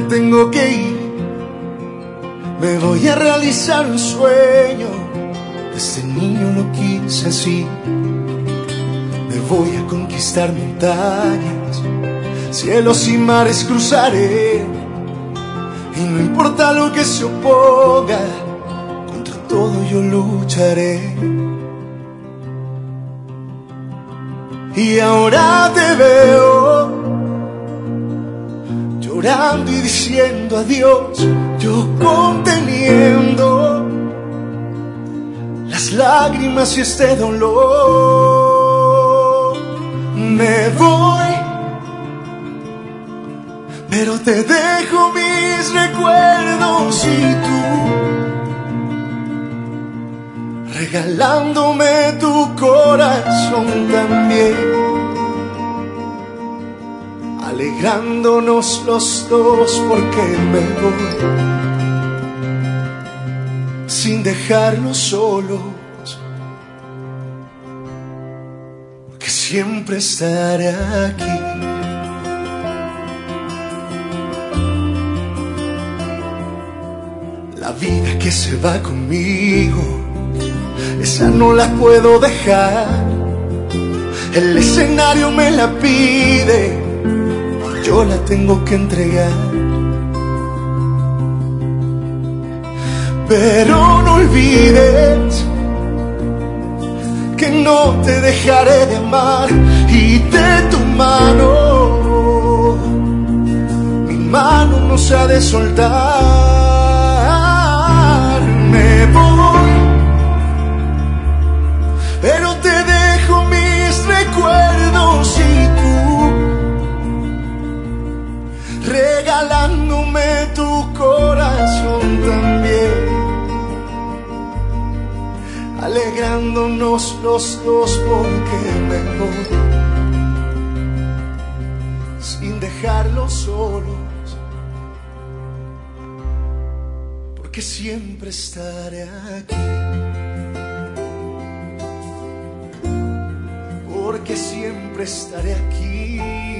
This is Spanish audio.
tengo que ir. Me voy a realizar un sueño. Desde niño lo quise así. Me voy a conquistar montañas, cielos y mares cruzaré. Y no importa lo que se oponga, contra todo yo lucharé. Y ahora te veo llorando y diciendo adiós, yo conteniendo las lágrimas y este dolor. Me voy, pero te dejo mis recuerdos y tú regalándome tu corazón también, alegrándonos los dos porque me voy sin dejarlos solos, porque siempre estaré aquí. La vida que se va conmigo, esa no la puedo dejar. El escenario me la pide, yo la tengo que entregar. Pero no olvides que no te dejaré de amar, y de tu mano mi mano no se ha de soltar. Me voy, pero te dejo mis recuerdos y tú regalándome tu corazón también, alegrándonos los dos porque me voy sin dejarlos solos, porque siempre estaré aquí. Porque siempre estaré aquí.